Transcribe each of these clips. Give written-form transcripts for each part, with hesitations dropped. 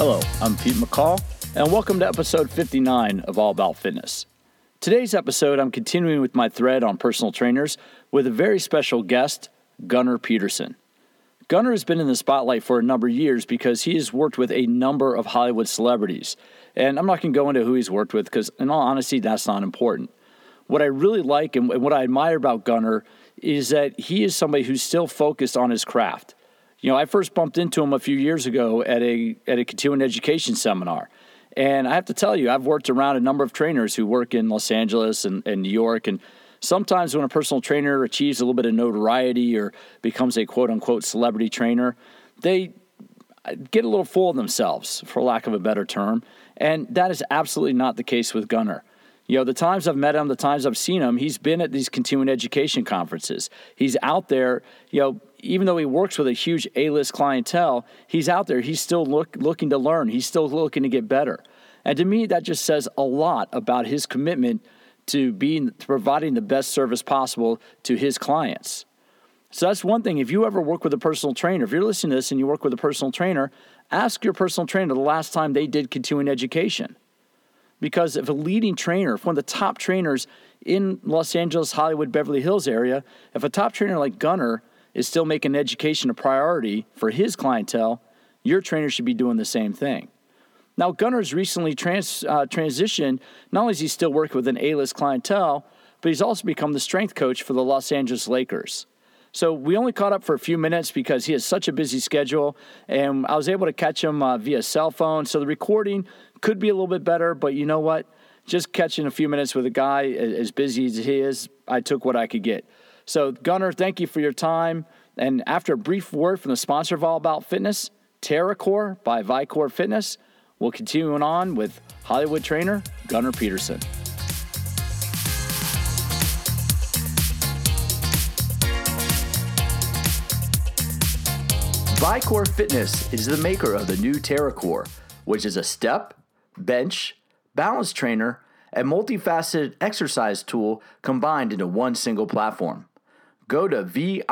Hello, I'm Pete McCall, and welcome to episode 59 of All About Fitness. Today's episode, I'm continuing with my thread on personal trainers with a very special guest, Gunnar Peterson. Gunnar has been in the spotlight for a number of years because he has worked with a number of Hollywood celebrities. And I'm not going to go into who he's worked with because, in all honesty, that's not important. What I really like and what I admire about Gunnar is that he is somebody who's still focused on his craft. You know, I first bumped into him a few years ago at a continuing education seminar. And I have to tell you, I've worked around a number of trainers who work in Los Angeles and New York. And sometimes when a personal trainer achieves a little bit of notoriety or becomes a quote-unquote celebrity trainer, they get a little full of themselves, for lack of a better term. And that is absolutely not the case with Gunnar. You know, the times I've met him, the times I've seen him, he's been at these continuing education conferences. He's out there, you know, even though he works with a huge A-list clientele, he's out there. He's still looking to learn. He's still looking to get better. And to me, that just says a lot about his commitment to providing the best service possible to his clients. So that's one thing. If you ever work with a personal trainer, if you're listening to this and you work with a personal trainer, ask your personal trainer the last time they did continuing education. Because if a leading trainer, if one of the top trainers in Los Angeles, Hollywood, Beverly Hills area, if a top trainer like Gunnar is still making education a priority for his clientele, your trainer should be doing the same thing. Now, Gunnar's recently transitioned. Not only is he still working with an A-list clientele, but he's also become the strength coach for the Los Angeles Lakers. So we only caught up for a few minutes because he has such a busy schedule, and I was able to catch him via cell phone. So the recording could be a little bit better, but you know what? Just catching a few minutes with a guy as busy as he is, I took what I could get. So Gunnar, thank you for your time. And after a brief word from the sponsor of All About Fitness, TerraCore by Vicor Fitness, we'll continue on with Hollywood trainer Gunnar Peterson. Vicor Fitness is the maker of the new TerraCore, which is a step, bench, balance trainer, and multifaceted exercise tool combined into one single platform. Go to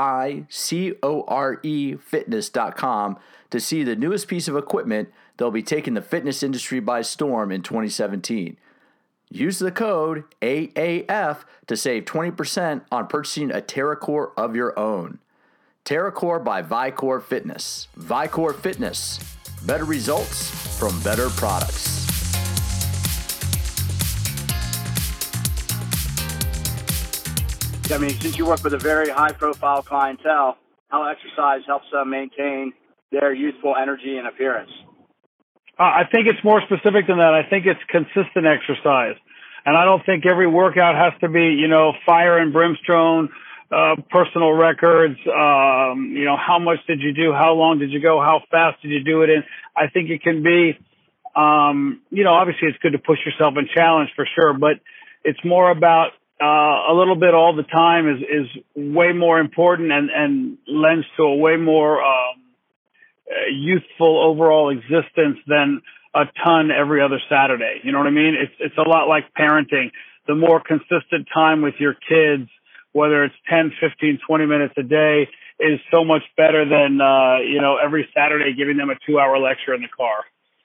vicorefitness.com to see the newest piece of equipment that will be taking the fitness industry by storm in 2017. Use the code AAF to save 20% on purchasing a TerraCore of your own. TerraCore by Vicor Fitness. Vicor Fitness. Better results from better products. I mean, since you work with a very high-profile clientele, how exercise helps them maintain their youthful energy and appearance? I think it's more specific than that. I think it's consistent exercise. And I don't think every workout has to be, you know, fire and brimstone, personal records, you know, how much did you do? How long did you go? How fast did you do it in? I think it can be, you know, obviously it's good to push yourself and challenge for sure, but it's more about a little bit all the time is way more important and lends to a way more youthful overall existence than a ton every other Saturday. You know what I mean? It's a lot like parenting. The more consistent time with your kids, whether it's 10, 15, 20 minutes a day, is so much better than, you know, every Saturday giving them a 2-hour lecture in the car.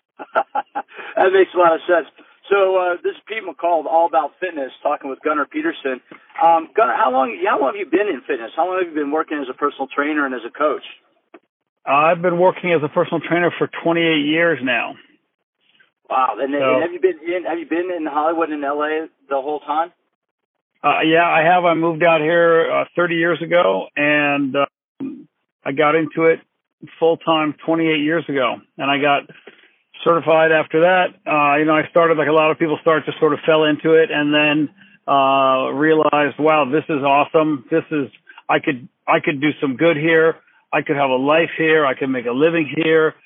That makes a lot of sense. So this is Pete McCall, All About Fitness, talking with Gunnar Peterson. Gunnar, how long have you been in fitness? How long have you been working as a personal trainer and as a coach? I've been working as a personal trainer for 28 years now. Wow! And have you been in Hollywood and LA the whole time? Yeah, I have. I moved out here 30 years ago, and I got into it full time 28 years ago, and I got certified after that. You know, I started like a lot of people start, just sort of fell into it, and then realized, wow, this is awesome. I could do some good here. I could have a life here. I could make a living here.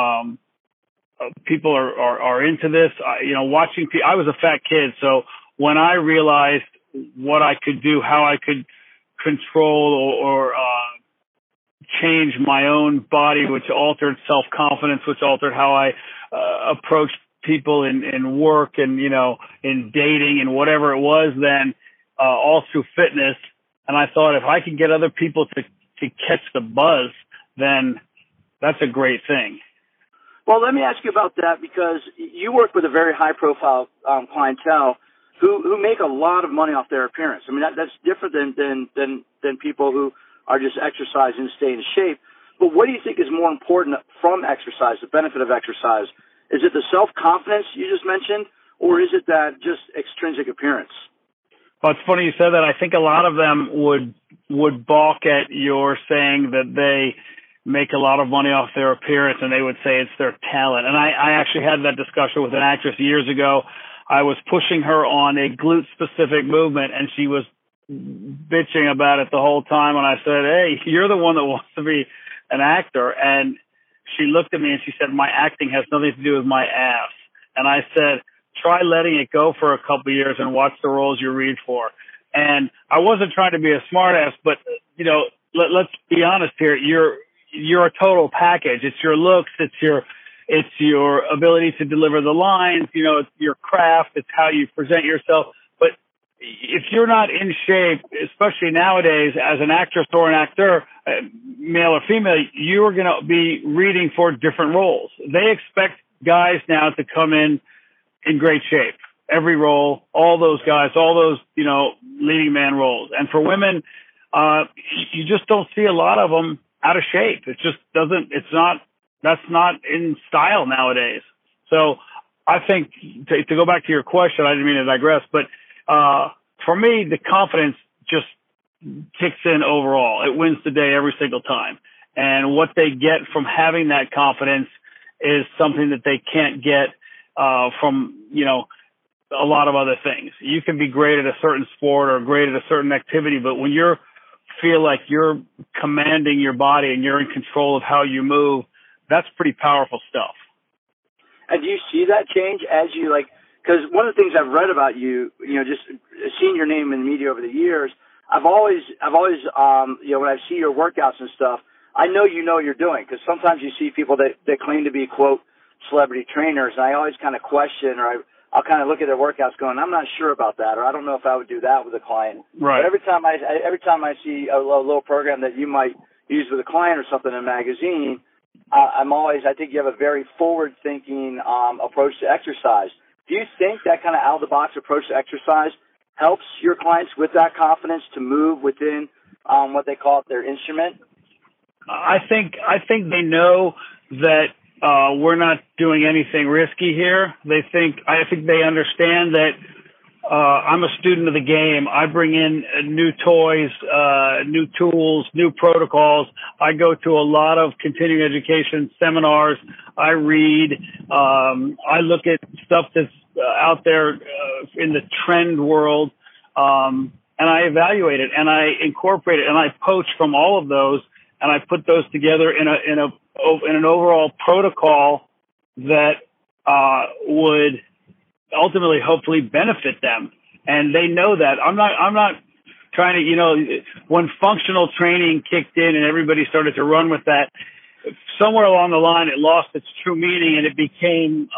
People are into this. You know, watching people. I was a fat kid, so when I realized what I could do, how I could control or change my own body, which altered self-confidence, which altered how I approached people in work and, you know, in dating and whatever it was then, all through fitness. And I thought if I could get other people to catch the buzz, then that's a great thing. Well, let me ask you about that, because you work with a very high-profile clientele who make a lot of money off their appearance. I mean, that's different than people who are just exercising to stay in shape. But what do you think is more important from exercise, the benefit of exercise? Is it the self-confidence you just mentioned, or is it that just extrinsic appearance? Well, it's funny you said that. I think a lot of them would balk at your saying that they make a lot of money off their appearance, and they would say it's their talent. And I actually had that discussion with an actress years ago. I was pushing her on a glute-specific movement, and she was bitching about it the whole time. And I said, hey, you're the one that wants to be an actor. And she looked at me and she said, my acting has nothing to do with my ass. And I said, try letting it go for a couple of years and watch the roles you read for. And I wasn't trying to be a smartass, but, you know, let's be honest here. You're a total package. It's your looks. It's your ability to deliver the lines. You know, it's your craft. It's how you present yourself. But if you're not in shape, especially nowadays as an actress or an actor, male or female, you are going to be reading for different roles. They expect guys now to come in great shape. Every role, all those guys, all those, you know, leading man roles. And for women, you just don't see a lot of them out of shape. It just doesn't, that's not in style nowadays. So I think to go back to your question, I didn't mean to digress, but, for me, the confidence just kicks in overall. It wins the day every single time. And what they get from having that confidence is something that they can't get, from, you know, a lot of other things. You can be great at a certain sport or great at a certain activity, but when you feel like you're commanding your body and you're in control of how you move, that's pretty powerful stuff. And do you see that change as you, like, because one of the things I've read about you, you know, just seeing your name in the media over the years, I've always, you know, when I see your workouts and stuff, I know you know what you're doing, because sometimes you see people that claim to be, quote, celebrity trainers, and I always kind of question, or I'll kind of look at their workouts going, I'm not sure about that, or I don't know if I would do that with a client. Right. But every time I see a little program that you might use with a client or something in a magazine, I think you have a very forward-thinking approach to exercise. Do you think that kind of out-of-the-box approach to exercise helps your clients with that confidence to move within what they call their instrument? I think they know that we're not doing anything risky here. I think they understand that I'm a student of the game. I bring in new toys, new tools, new protocols. I go to a lot of continuing education seminars. I read. I look at stuff that's out there in the trend world, and I evaluate it and I incorporate it and I poach from all of those and I put those together in an overall protocol that would ultimately hopefully benefit them. And they know that. I'm not trying to, you know, when functional training kicked in and everybody started to run with that, somewhere along the line it lost its true meaning and it became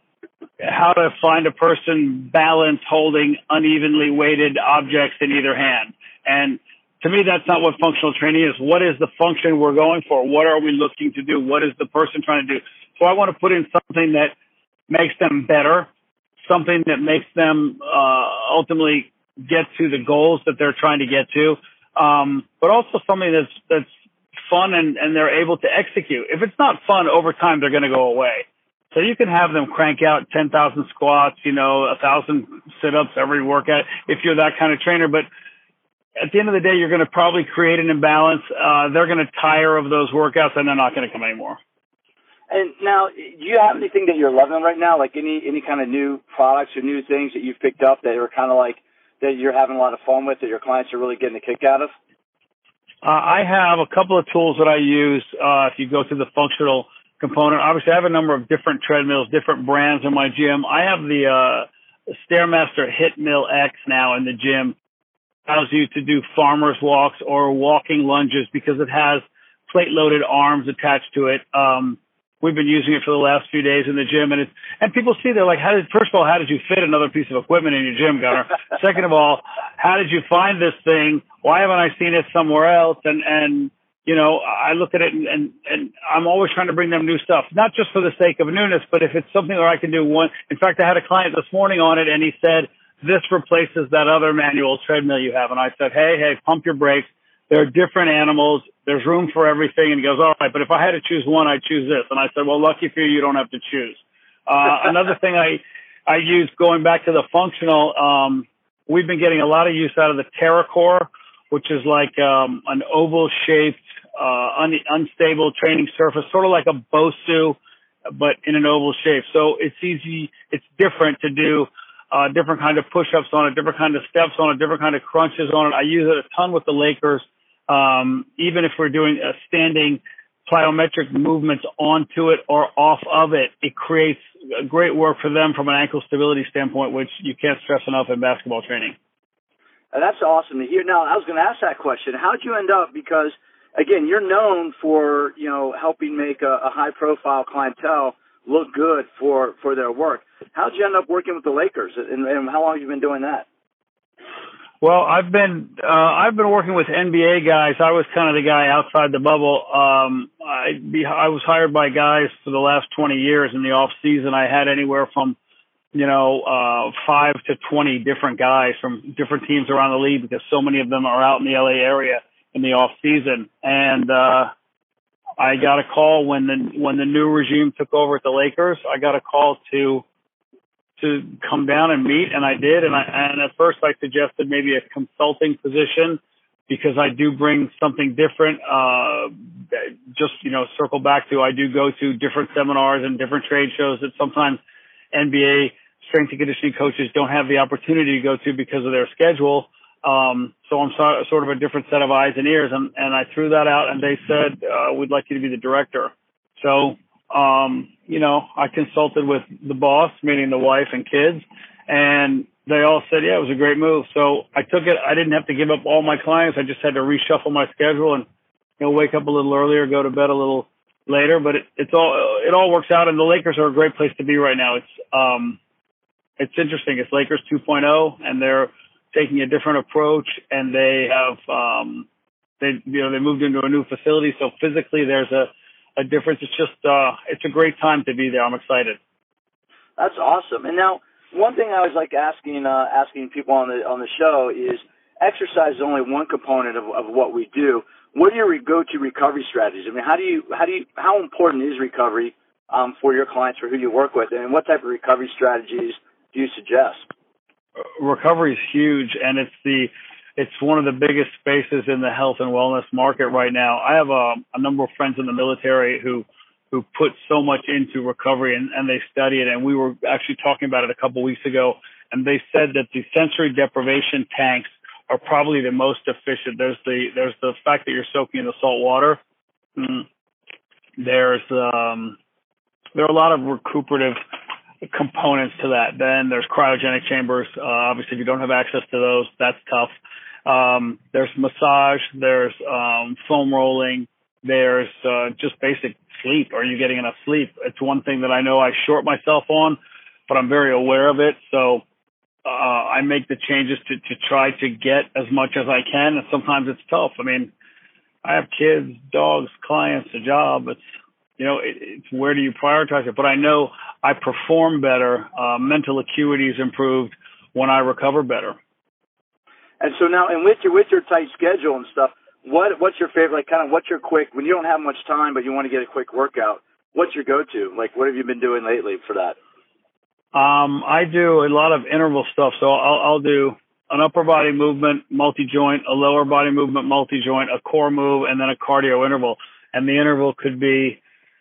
how to find a person balanced holding unevenly weighted objects in either hand. And to me, that's not what functional training is. What is the function we're going for? What are we looking to do? What is the person trying to do? So I want to put in something that makes them better, something that makes them ultimately get to the goals that they're trying to get to, but also something that's fun and they're able to execute. If it's not fun, over time they're going to go away. So you can have them crank out 10,000 squats, 1,000 sit-ups every workout if you're that kind of trainer. But at the end of the day, you're going to probably create an imbalance. They're going to tire of those workouts and they're not going to come anymore. And now, do you have anything that you're loving right now, like any kind of new products or new things that you've picked up that are kind of like that you're having a lot of fun with, that your clients are really getting a kick out of? I have a couple of tools that I use. If you go to the functional component, obviously I have a number of different treadmills, different brands in my gym. I have the Stairmaster HitMill X now in the gym. It allows you to do farmer's walks or walking lunges because it has plate-loaded arms attached to it. We've been using it for the last few days in the gym, and people see, they're like, first of all, how did you fit another piece of equipment in your gym, Gunnar? Second of all, how did you find this thing? Why haven't I seen it somewhere else? And I look at it and I'm always trying to bring them new stuff, not just for the sake of newness, but if it's something that I can do one. In fact, I had a client this morning on it, and he said, this replaces that other manual treadmill you have. And I said, hey, pump your brakes. There are different animals. There's room for everything. And he goes, all right, but if I had to choose one, I'd choose this. And I said, well, lucky for you, you don't have to choose. Another thing I use, going back to the functional, we've been getting a lot of use out of the TerraCore, which is like an oval-shaped, unstable training surface, sort of like a BOSU, but in an oval shape. So it's easy. It's different to do different kind of push-ups on it, different kind of steps on it, different kind of crunches on it. I use it a ton with the Lakers. Even if we're doing standing plyometric movements onto it or off of it, it creates great work for them from an ankle stability standpoint, which you can't stress enough in basketball training. That's awesome to hear. Now, I was going to ask that question. How'd you end up? Because, again, you're known for, helping make a high-profile clientele look good for their work. How'd you end up working with the Lakers, and how long have you been doing that? Well, I've been working with NBA guys. I was kind of the guy outside the bubble. I was hired by guys for the last 20 years in the off season. I had anywhere from 5 to 20 different guys from different teams around the league, because so many of them are out in the LA area in the off season. And I got a call when the new regime took over at the Lakers. I got a call to come down and meet, and I did. And at first I suggested maybe a consulting position, because I do bring something different. Circle back to, I do go to different seminars and different trade shows that sometimes NBA strength and conditioning coaches don't have the opportunity to go to because of their schedule. So I'm sort of a different set of eyes and ears. And I threw that out, and they said, we'd like you to be the director. So, I consulted with the boss, meaning the wife and kids, and they all said, yeah, it was a great move. So I took it. I didn't have to give up all my clients. I just had to reshuffle my schedule and, wake up a little earlier, go to bed a little later, but it all works out. And the Lakers are a great place to be right now. It's interesting. It's Lakers 2.0, and they're taking a different approach, and they have, they moved into a new facility. So physically there's a difference. It's just, it's a great time to be there. I'm excited. That's awesome. And now, one thing I always like asking people on the show is, exercise is only one component of what we do. What are your go-to recovery strategies? I mean, how important is recovery for your clients or who you work with, and what type of recovery strategies do you suggest? Recovery is huge, and it's one of the biggest spaces in the health and wellness market right now. I have a number of friends in the military who put so much into recovery, and they study it. And we were actually talking about it a couple weeks ago, and they said that the sensory deprivation tanks are probably the most efficient. There's the fact that you're soaking in the salt water. There are a lot of recuperative components to that. Then there's cryogenic chambers. Obviously, if you don't have access to those, that's tough. There's massage. There's foam rolling. There's just basic sleep. Are you getting enough sleep? It's one thing that I know I short myself on, but I'm very aware of it. So I make the changes to try to get as much as I can. And sometimes it's tough. I mean, I have kids, dogs, clients, a job. It's where do you prioritize it? But I know I perform better. Mental acuity is improved when I recover better. And so now, and with your tight schedule and stuff, what's your favorite, what's your quick, when you don't have much time but you want to get a quick workout, what's your go-to? What have you been doing lately for that? I do a lot of interval stuff. So I'll do an upper body movement, multi-joint, a lower body movement, multi-joint, a core move, and then a cardio interval. And the interval could be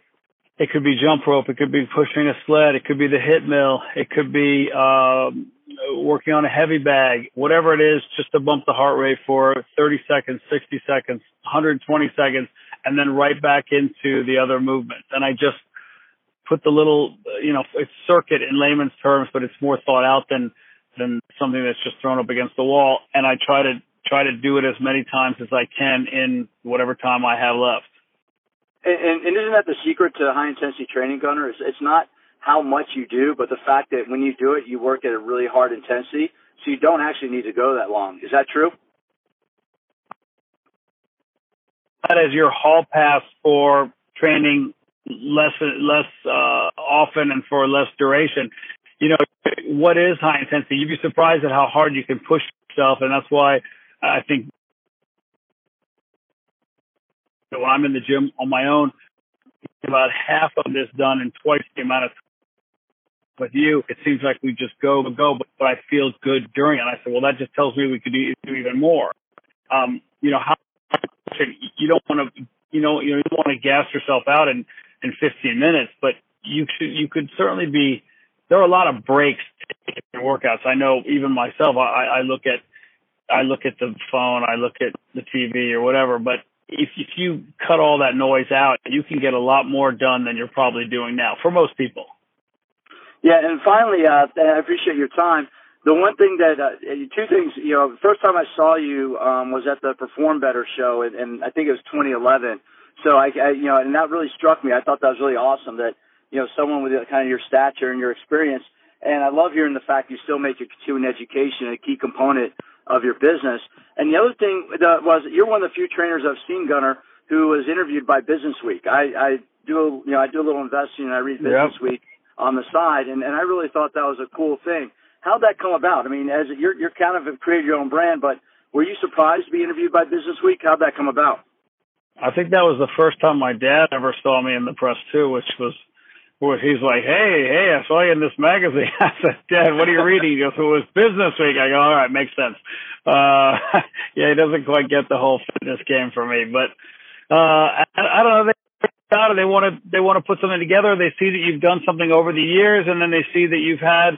jump rope. It could be pushing a sled. It could be the hip mill. It could be working on a heavy bag, whatever it is, just to bump the heart rate for 30 seconds, 60 seconds, 120 seconds, and then right back into the other movements. And I just put the little, it's circuit in layman's terms, but it's more thought out than something that's just thrown up against the wall. And I try to do it as many times as I can in whatever time I have left. And isn't that the secret to high-intensity training, Gunnar? It's not how much you do, but the fact that when you do it, you work at a really hard intensity, so you don't actually need to go that long. Is that true? that as your hall pass for training less often and for less duration. You know, what is high intensity? You'd be surprised at how hard you can push yourself, and that's why I think when I'm in the gym on my own, about half of this done in twice the amount of time. With you, it seems like we just go, but I feel good during it. And I said, well, that just tells me we could do even more. You know, how you don't want to, you don't want to gas yourself out in 15 minutes, but you could certainly be. There are a lot of breaks in workouts. I know even myself. I look at the phone, I look at the TV or whatever, but if you cut all that noise out, you can get a lot more done than you're probably doing now for most people. Yeah, and finally, I appreciate your time. The one thing that, two things, you know, the first time I saw you was at the Perform Better show, and I think it was 2011. So I, you know, and that really struck me. I thought that was really awesome that, you know, someone with kind of your stature and your experience. And I love hearing the fact you still make your continuing education a key component of your business. And the other thing was you're one of the few trainers I've seen, Gunnar, who was interviewed by Business Week. I do a little investing and I read Business Week on the side, and I really thought that was a cool thing. How'd that come about? I mean, as you're kind of created your own brand, but were you surprised to be interviewed by Business Week? How'd that come about? I think that was the first time my dad ever saw me in the press too, which was where he's like, hey, I saw you in this magazine. I said, Dad, what are you reading? He goes, it was Business Week. I go, all right, makes sense. Yeah, he doesn't quite get the whole fitness game for me, but I don't know. They want to put something together. They see that you've done something over the years, and then they see that you've had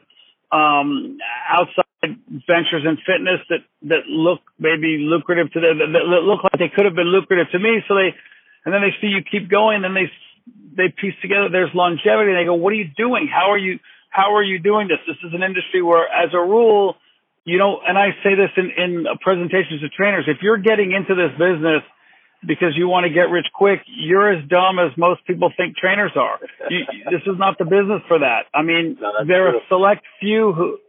outside ventures in fitness that look maybe lucrative to them, that look like they could have been lucrative to me. So then they see you keep going, and then they piece together there's longevity, and they go, what are you doing? How are you doing this? This is an industry where, as a rule, you know, and I say this in presentations to trainers, if you're getting into this business because you want to get rich quick, you're as dumb as most people think trainers are. This is not the business for that. I mean, there are a select few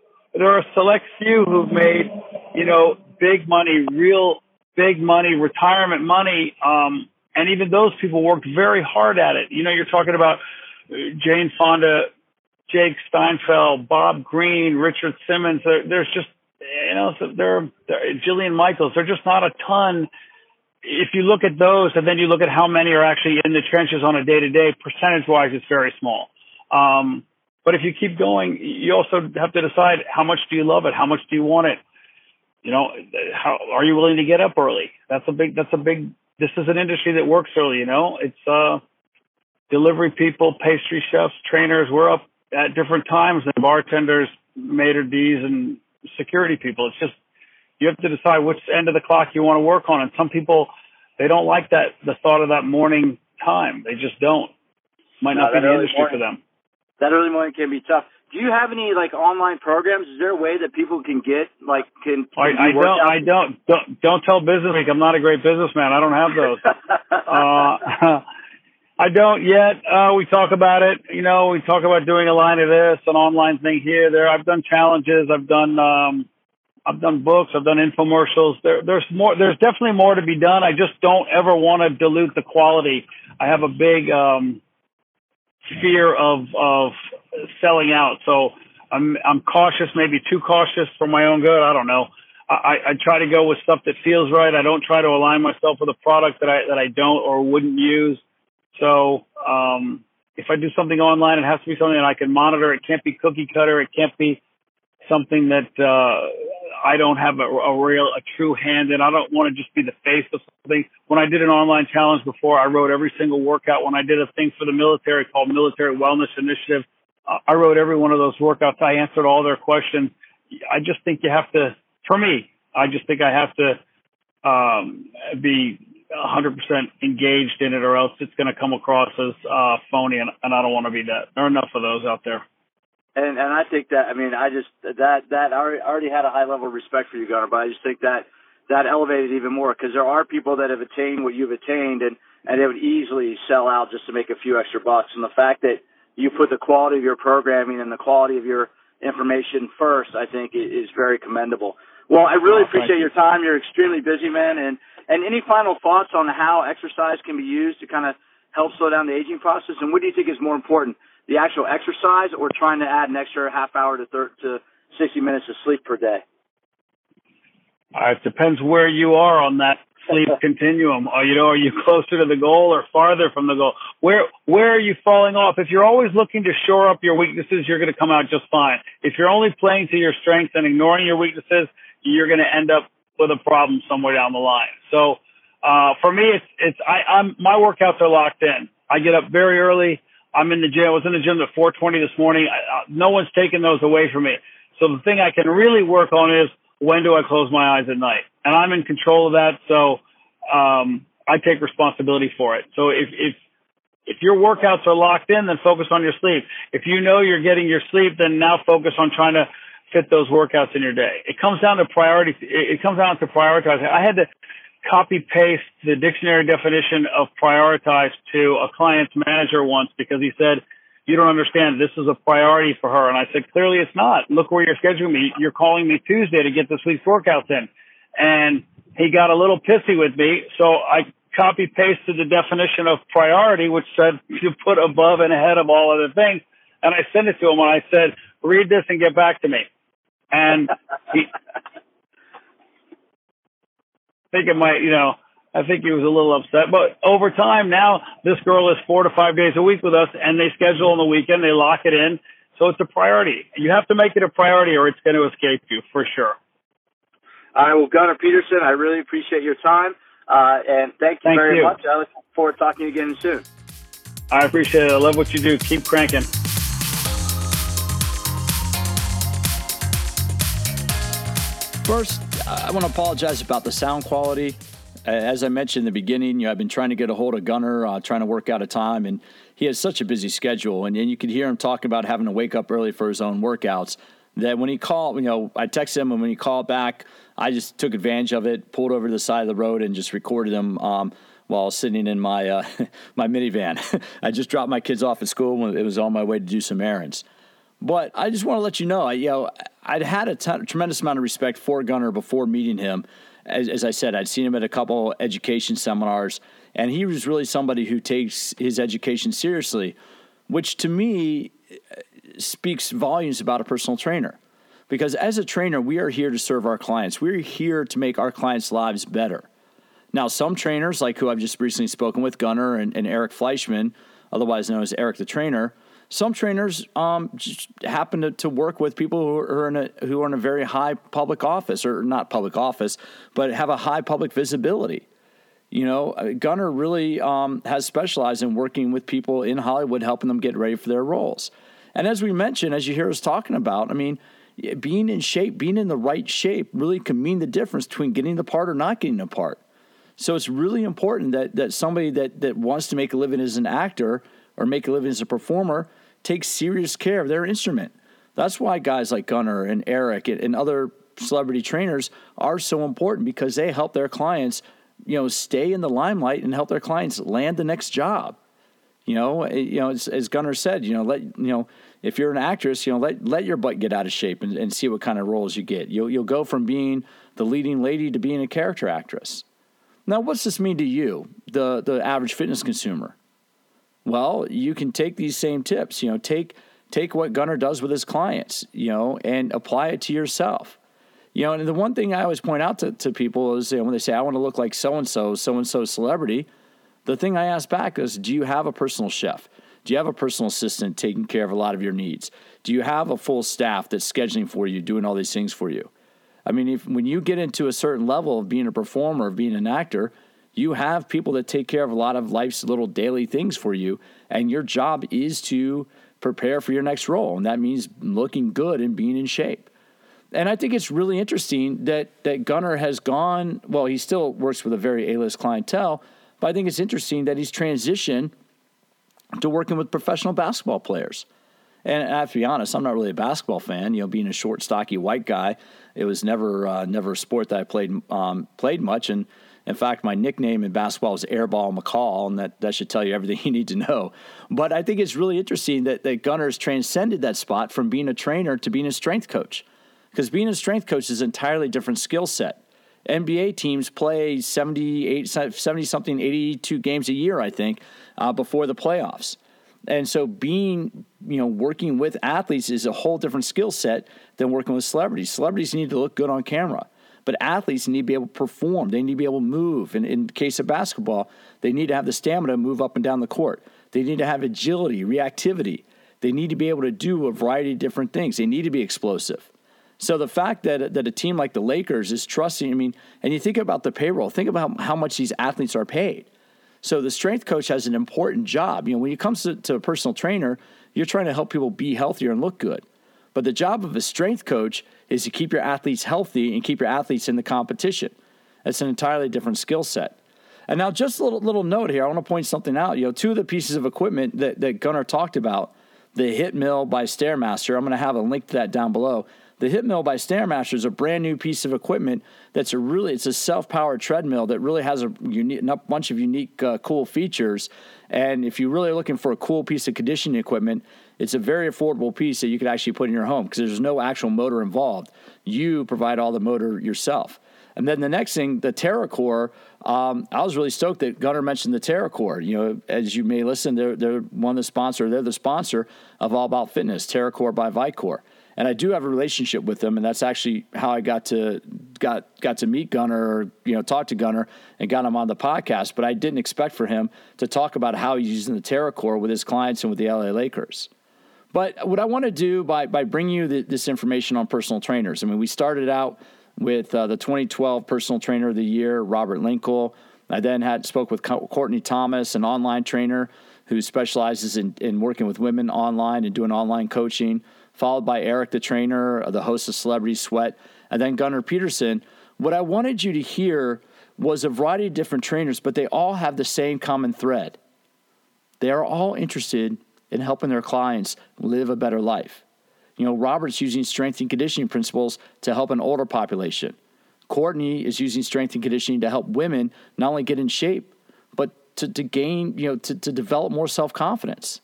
who've made, you know, big money, real big money, retirement money, and even those people worked very hard at it. You know, you're talking about Jane Fonda, Jake Steinfeld, Bob Green, Richard Simmons. There's just, you know, Jillian Michaels. They're just not a ton. If you look at those and then you look at how many are actually in the trenches on a day-to-day, percentage-wise, it's very small. But if you keep going, you also have to decide how much do you love it? How much do you want it? You know, how are you willing to get up early? That's a big, this is an industry that works early, you know. It's delivery people, pastry chefs, trainers. We're up at different times than bartenders, maitre d's, and security people. It's just, you have to decide which end of the clock you want to work on. And some people, they don't like the thought of that morning time. They just don't. Might not be the industry for them. That early morning can be tough. Do you have any like online programs? Is there a way that people can get I don't tell Business Week. I'm not a great businessman. I don't have those. I don't yet. We talk about it. You know, we talk about doing a line of this, an online thing here, there. I've done challenges. I've done books. I've done infomercials. There's definitely more to be done. I just don't ever want to dilute the quality. I have a big fear of selling out. So I'm cautious, maybe too cautious for my own good. I don't know. I try to go with stuff that feels right. I don't try to align myself with a product that I don't or wouldn't use. So if I do something online, it has to be something that I can monitor. It can't be cookie cutter. It can't be something that I don't have a true hand in. I don't want to just be the face of something. When I did an online challenge before, I wrote every single workout. When I did a thing for the military called Military Wellness Initiative, I wrote every one of those workouts. I answered all their questions. I just think you have to, for me, I just think I have to be 100% engaged in it, or else it's going to come across as phony, and I don't want to be that. There are enough of those out there. And I think that, I mean, I already had a high level of respect for you, Gunnar, but I just think that elevated even more, because there are people that have attained what you've attained, and they would easily sell out just to make a few extra bucks. And the fact that you put the quality of your programming and the quality of your information first, I think is very commendable. Well, I really appreciate your time. You're extremely busy, man, and And any final thoughts on how exercise can be used to kind of help slow down the aging process? And what do you think is more important, the actual exercise or trying to add an extra half hour to 60 minutes of sleep per day? It depends where you are on that sleep continuum. Are you closer to the goal or farther from the goal? Where are you falling off? If you're always looking to shore up your weaknesses, you're going to come out just fine. If you're only playing to your strengths and ignoring your weaknesses, you're going to end up with a problem somewhere down the line. So, for me, my workouts are locked in. I get up very early. I'm in the gym. I was in the gym at 4:20 this morning. No one's taking those away from me. So the thing I can really work on is, when do I close my eyes at night? And I'm in control of that, so I take responsibility for it. So if your workouts are locked in, then focus on your sleep. If you know you're getting your sleep, then now focus on trying to fit those workouts in your day. It comes down to priority. It comes down to prioritizing. I had to copy-paste the dictionary definition of prioritize to a client's manager once because he said, "You don't understand. This is a priority for her." And I said, "Clearly it's not. Look where you're scheduling me. You're calling me Tuesday to get this week's workouts in." And he got a little pissy with me. So I copy-pasted the definition of priority, which said you put above and ahead of all other things. And I sent it to him and I said, "Read this and get back to me." And I think he was a little upset, but over time now this girl is 4 to 5 days a week with us and they schedule on the weekend, they lock it in. So it's a priority. You have to make it a priority or it's going to escape you for sure. All right. Well, Gunnar Peterson, I really appreciate your time. And thank you very much. I look forward to talking to you again soon. I appreciate it. I love what you do. Keep cranking. First, I want to apologize about the sound quality. As I mentioned in the beginning, I've been trying to get a hold of Gunnar, trying to work out a time, and he has such a busy schedule. And you could hear him talking about having to wake up early for his own workouts. That when he called, I texted him, and when he called back, I just took advantage of it, pulled over to the side of the road, and just recorded him while sitting in my my minivan. I just dropped my kids off at school when it was on my way to do some errands. But I just want to let you know, I'd had a tremendous amount of respect for Gunnar before meeting him. As I said, I'd seen him at a couple education seminars, and he was really somebody who takes his education seriously, which to me speaks volumes about a personal trainer. Because as a trainer, we are here to serve our clients. We're here to make our clients' lives better. Now, some trainers, like who I've just recently spoken with, Gunnar and Eric Fleischman, otherwise known as Eric the Trainer, some trainers just happen to work with people who are in a very high public office, or not public office, but have a high public visibility. Gunnar really has specialized in working with people in Hollywood, helping them get ready for their roles. And as we mentioned, as you hear us talking about, being in shape, being in the right shape really can mean the difference between getting the part or not getting the part. So it's really important that somebody that wants to make a living as an actor or make a living as a performer takes serious care of their instrument. That's why guys like Gunnar and Eric and other celebrity trainers are so important, because they help their clients, stay in the limelight and help their clients land the next job. As Gunnar said, if you're an actress, let your butt get out of shape and see what kind of roles you get. You'll go from being the leading lady to being a character actress. Now, what's this mean to you, the average fitness consumer? Well, you can take these same tips, take what Gunnar does with his clients, and apply it to yourself. And the one thing I always point out to people is, when they say, I want to look like so-and-so celebrity, the thing I ask back is, do you have a personal chef? Do you have a personal assistant taking care of a lot of your needs? Do you have a full staff that's scheduling for you, doing all these things for you? When you get into a certain level of being a performer, of being an actor, you have people that take care of a lot of life's little daily things for you, and your job is to prepare for your next role, and that means looking good and being in shape. And I think it's really interesting that Gunnar has gone, well, he still works with a very A-list clientele, but I think it's interesting that he's transitioned to working with professional basketball players. And I have to be honest, I'm not really a basketball fan. Being a short, stocky white guy, it was never a sport that I played much. And in fact, my nickname in basketball was Airball McCall, and that should tell you everything you need to know. But I think it's really interesting that Gunnar's transcended that spot from being a trainer to being a strength coach, because being a strength coach is an entirely different skill set. NBA teams play 70-something, 82 games a year, I think, before the playoffs. And so working with athletes is a whole different skill set than working with celebrities. Celebrities need to look good on camera, but athletes need to be able to perform. They need to be able to move. And in the case of basketball, they need to have the stamina to move up and down the court. They need to have agility, reactivity. They need to be able to do a variety of different things. They need to be explosive. So the fact that a team like the Lakers is trusting, and you think about the payroll, think about how much these athletes are paid. So the strength coach has an important job. When it comes to a personal trainer, you're trying to help people be healthier and look good. But the job of a strength coach is to keep your athletes healthy and keep your athletes in the competition. That's an entirely different skill set. And now just a little note here. I want to point something out. Two of the pieces of equipment that Gunnar talked about, the Hit Mill by Stairmaster, I'm going to have a link to that down below. The Hit Mill by Stairmaster is a brand new piece of equipment it's a self-powered treadmill that really has a bunch of unique, cool features. And if you're really looking for a cool piece of conditioning equipment, it's a very affordable piece that you could actually put in your home because there's no actual motor involved. You provide all the motor yourself. And then the next thing, the TerraCore, I was really stoked that Gunnar mentioned the TerraCore. As you may listen, they're the sponsor of All About Fitness, TerraCore by Vicor. And I do have a relationship with them, and that's actually how I got to meet Gunnar, or talk to Gunnar, and got him on the podcast. But I didn't expect for him to talk about how he's using the TerraCore with his clients and with the LA Lakers. But what I want to do by bringing you this information on personal trainers, we started out with the 2012 Personal Trainer of the Year, Robert Linkle. I then spoke with Courtney Thomas, an online trainer who specializes in working with women online and doing online coaching, followed by Eric the trainer, the host of Celebrity Sweat, and then Gunnar Peterson. What I wanted you to hear was a variety of different trainers, but they all have the same common thread. They are all interested in helping their clients live a better life. Robert's using strength and conditioning principles to help an older population. Courtney is using strength and conditioning to help women not only get in shape, but to gain, to develop more self-confidence.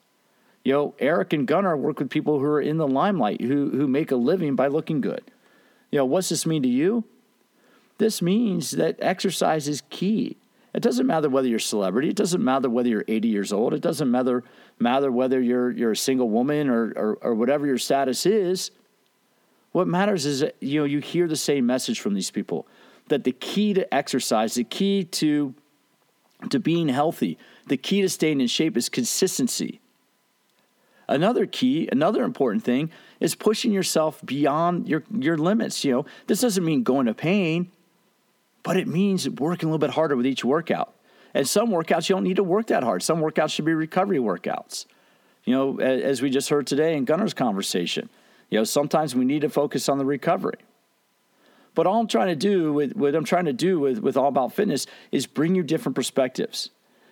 Eric and Gunnar work with people who are in the limelight, who make a living by looking good. What's this mean to you? This means that exercise is key. It doesn't matter whether you're a celebrity. It doesn't matter whether you're 80 years old. It doesn't matter whether you're a single woman or whatever your status is. What matters is that, you hear the same message from these people, that the key to exercise, the key to being healthy, the key to staying in shape is consistency. Another important thing is pushing yourself beyond your limits. This doesn't mean going to pain, but it means working a little bit harder with each workout. And some workouts you don't need to work that hard. Some workouts should be recovery workouts. As we just heard today in Gunnar's conversation, sometimes we need to focus on the recovery. But all I'm trying to do with All About Fitness is bring you different perspectives.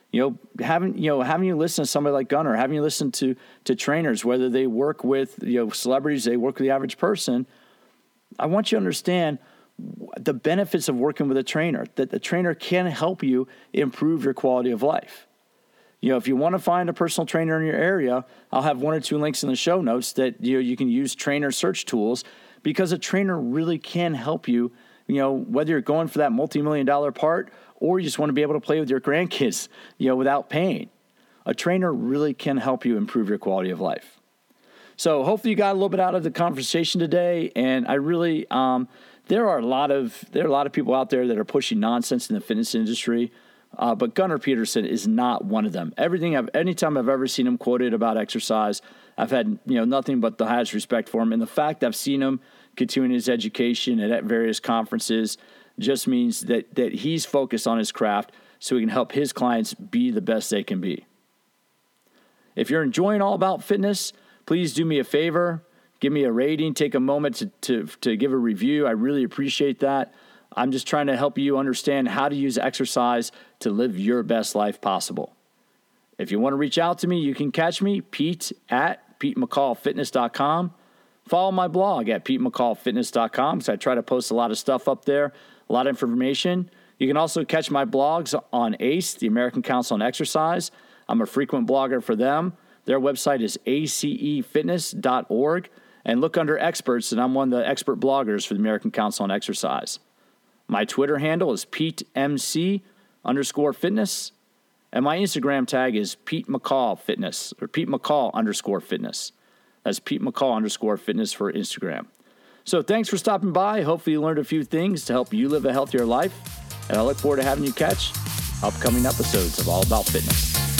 Having you listen to somebody like Gunnar, having you listen to trainers, whether they work with celebrities, they work with the average person. I want you to understand the benefits of working with a trainer, that the trainer can help you improve your quality of life. If you want to find a personal trainer in your area, I'll have 1 or 2 links in the show notes that you can use trainer search tools, because a trainer really can help you, whether you're going for that multi-million-dollar part or you just want to be able to play with your grandkids, without pain. A trainer really can help you improve your quality of life. So hopefully you got a little bit out of the conversation today, and I really there are a lot of people out there that are pushing nonsense in the fitness industry, but Gunnar Peterson is not one of them. Anytime I've ever seen him quoted about exercise, I've had nothing but the highest respect for him, and the fact I've seen him continuing his education at various conferences just means that he's focused on his craft so he can help his clients be the best they can be. If you're enjoying All About Fitness, please do me a favor. Give me a rating. Take a moment to give a review. I really appreciate that. I'm just trying to help you understand how to use exercise to live your best life possible. If you want to reach out to me, you can catch me, Pete at PeteMcCallFitness.com. Follow my blog at PeteMcCallFitness.com because I try to post a lot of stuff up there, a lot of information. You can also catch my blogs on ACE, the American Council on Exercise. I'm a frequent blogger for them. Their website is acefitness.org. And look under experts, and I'm one of the expert bloggers for the American Council on Exercise. My Twitter handle is PeteMC_fitness. And my Instagram tag is Pete McCall Fitness, or Pete McCall _fitness. That's Pete McCall _fitness for Instagram. So thanks for stopping by. Hopefully you learned a few things to help you live a healthier life. And I look forward to having you catch upcoming episodes of All About Fitness.